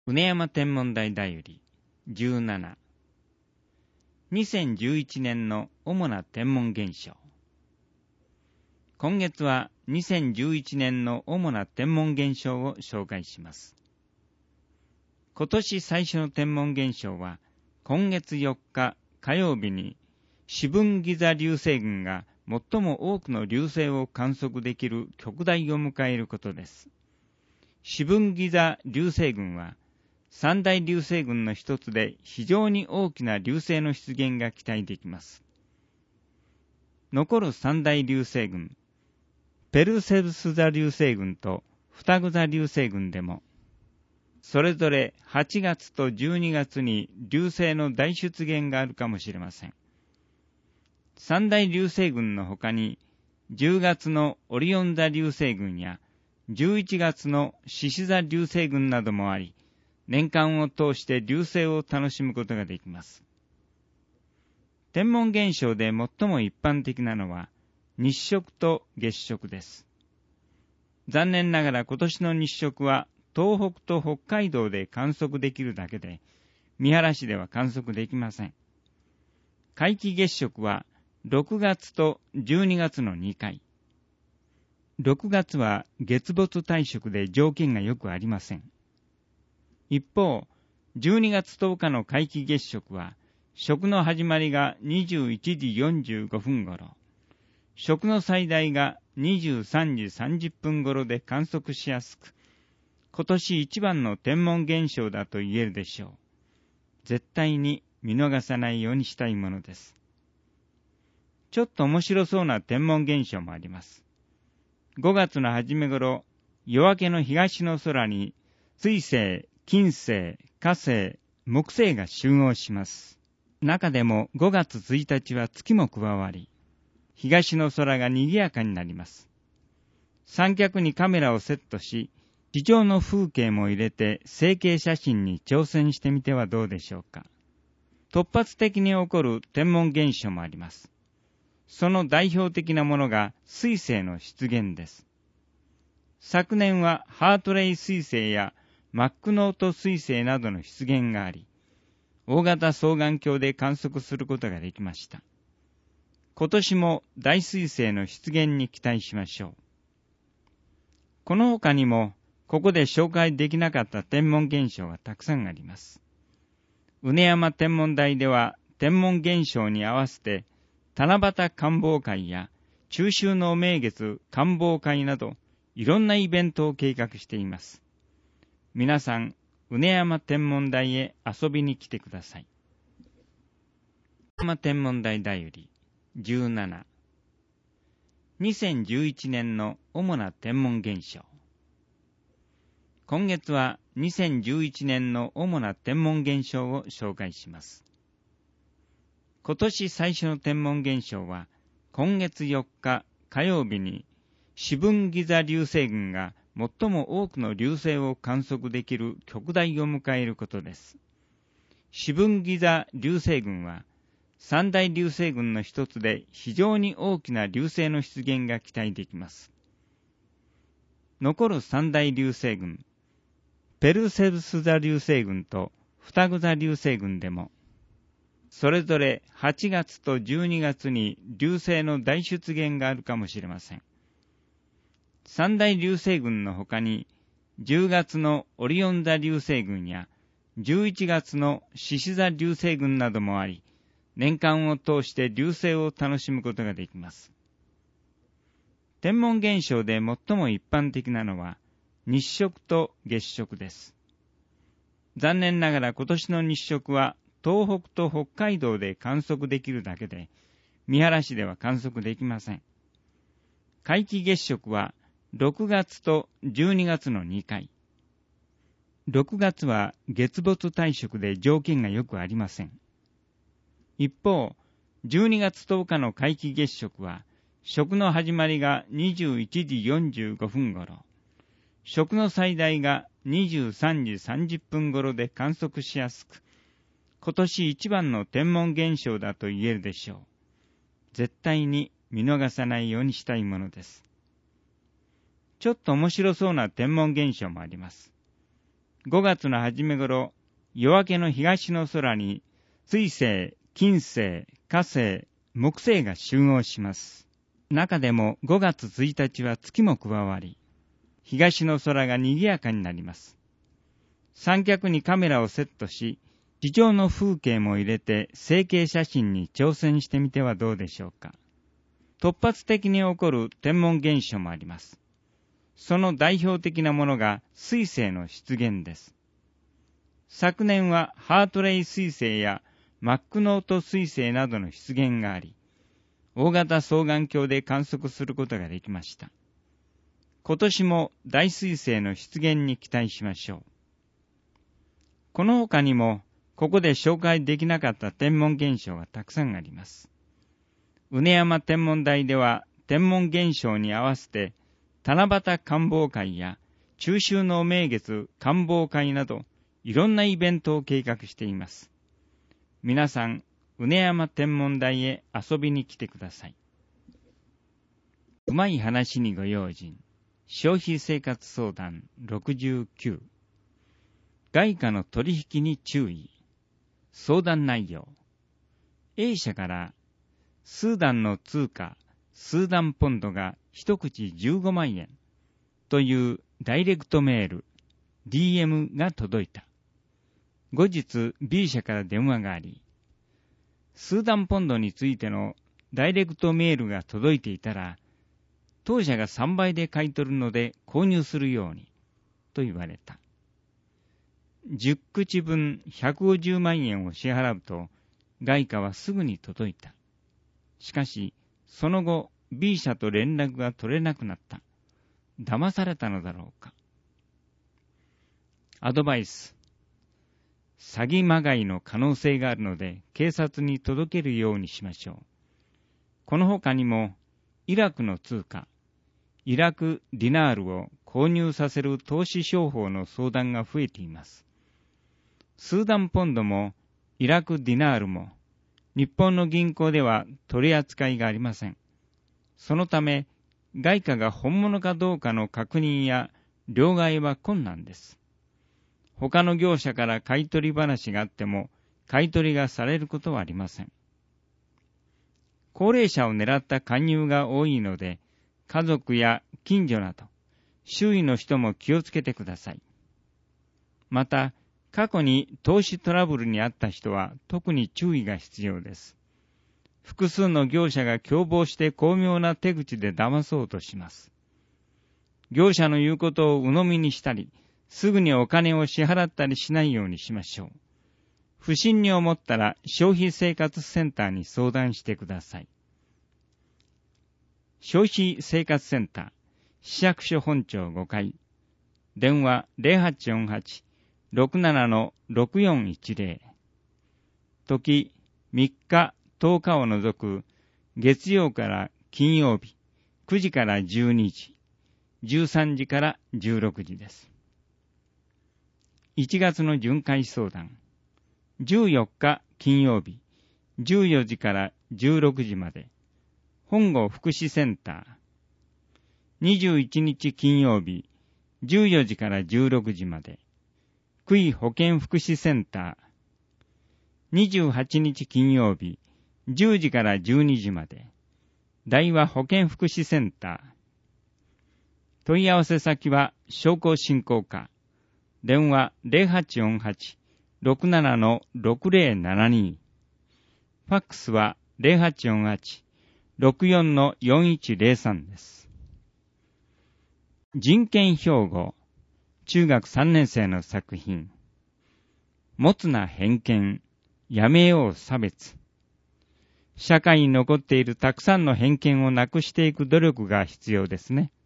畝山天文台だより17、2011年の主な天文現象。今月は2011年の主な天文現象を紹介します。今年最初の天文現象は、今月4日火曜日に四分ギザ流星群が最も多くの流星を観測できる極大を迎えることです。四分ギザ流星群は、三大流星群の一つで非常に大きな流星の出現が期待できます。残る三大流星群、ペルセウス座流星群と双子座流星群でも、それぞれ8月と12月に流星の大出現があるかもしれません。三大流星群の他に、10月のオリオン座流星群や11月の獅子座流星群などもあり、年間を通して流星を楽しむことができます。天文現象で最も一般的なのは、日食と月食です。残念ながら今年の日食は東北と北海道で観測できるだけで、三原市では観測できません。皆既月食は6月と12月の2回。6月は月没大食で条件がよくありません。一方、12月10日の皆既月食は、食の始まりが21時45分頃、食の最大が23時30分頃で観測しやすく、今年一番の天文現象だと言えるでしょう。絶対に見逃さないようにしたいものです。ちょっと面白そうな天文現象もあります。5月の初め頃、夜明けの東の空に水星、金星、火星、木星が集合します。中でも5月1日は月も加わり、東の空が賑やかになります。三脚にカメラをセットし、地上の風景も入れて成形写真に挑戦してみてはどうでしょうか。突発的に起こる天文現象もあります。その代表的なものが水星の出現です。昨年はハートレイ彗星やマックノート彗星などの出現があり、大型双眼鏡で観測することができました。今年も大彗星の出現に期待しましょう。この他にも、ここで紹介できなかった天文現象がたくさんあります。畝山天文台では天文現象に合わせて、七夕観望会や中秋の名月観望会など、いろんなイベントを計画しています。皆さん、畝山天文台へ遊びに来てください。畝山天文台だより17、2011年の主な天文現象。今月は2011年の主な天文現象を紹介します。今年最初の天文現象は、今月4日火曜日に四分ギザ流星群が最も多くの流星を観測できる極大を迎えることです。四分ギザ流星群は、三大流星群の一つで非常に大きな流星の出現が期待できます。残る三大流星群、ペルセウス座流星群と双子座流星群でも、それぞれ8月と12月に流星の大出現があるかもしれません。三大流星群の他に、10月のオリオン座流星群や11月の獅子座流星群などもあり、年間を通して流星を楽しむことができます。天文現象で最も一般的なのは、日食と月食です。残念ながら今年の日食は東北と北海道で観測できるだけで、三原市では観測できません。皆既月食は6月と12月の2回。6月は月没大食で条件がよくありません。一方、12月10日の皆既月食は、食の始まりが21時45分頃、食の最大が23時30分頃で観測しやすく、今年一番の天文現象だと言えるでしょう。絶対に見逃さないようにしたいものです。ちょっと面白そうな天文現象もあります。 5月の初め頃、夜明けの東の空に水星、金星、火星、木星が集合します。中でも5月1日は月も加わり、東の空が賑やかになります。三脚にカメラをセットし、地上の風景も入れて成形写真に挑戦してみてはどうでしょうか。突発的に起こる天文現象もあります。その代表的なものが水星の出現です。昨年はハートレイ彗星やマックノート彗星などの出現があり、大型双眼鏡で観測することができました。今年も大彗星の出現に期待しましょう。この他にも、ここで紹介できなかった天文現象がたくさんあります。畝山天文台では天文現象に合わせて七夕観望会や中秋の名月観望会などいろんなイベントを計画しています。皆さん、畝山天文台へ遊びに来てください。うまい話にご用心、消費生活相談69、外貨の取引に注意。相談内容、A 社からスーダンの通貨スーダンポンドが一口15万円というダイレクトメール DM が届いた。後日 B 社から電話があり、スーダンポンドについてのダイレクトメールが届いていたら、当社が3倍で買い取るので購入するようにと言われた。10口分150万円を支払うと、外貨はすぐに届いた。しかし、その後、B 社と連絡が取れなくなった。騙されたのだろうか。アドバイス。詐欺まがいの可能性があるので、警察に届けるようにしましょう。この他にも、イラクの通貨、イラクディナールを購入させる投資商法の相談が増えています。スーダンポンドもイラクディナールも日本の銀行では取り扱いがありません。そのため外貨が本物かどうかの確認や両替は困難です。他の業者から買い取り話があっても買い取りがされることはありません。高齢者を狙った勧誘が多いので、家族や近所など周囲の人も気をつけてください。また、過去に投資トラブルにあった人は特に注意が必要です。複数の業者が共謀して巧妙な手口で騙そうとします。業者の言うことを鵜呑みにしたり、すぐにお金を支払ったりしないようにしましょう。不審に思ったら消費生活センターに相談してください。消費生活センター、市役所本庁5階、電話 0848-67-6410、時3日10日を除く月曜から金曜日9時から12時、13時から16時です。1月の巡回相談、14日金曜日14時から16時まで、本郷福祉センター、21日金曜日14時から16時まで、区医保健福祉センター、28日金曜日10時から12時まで、大和保健福祉センター。問い合わせ先は商工振興課、電話 0848-67-6072、ファックスは 0848-64-4103 です。人権標語、中学3年生の作品、持つな偏見、やめよう差別。社会に残っているたくさんの偏見をなくしていく努力が必要ですね。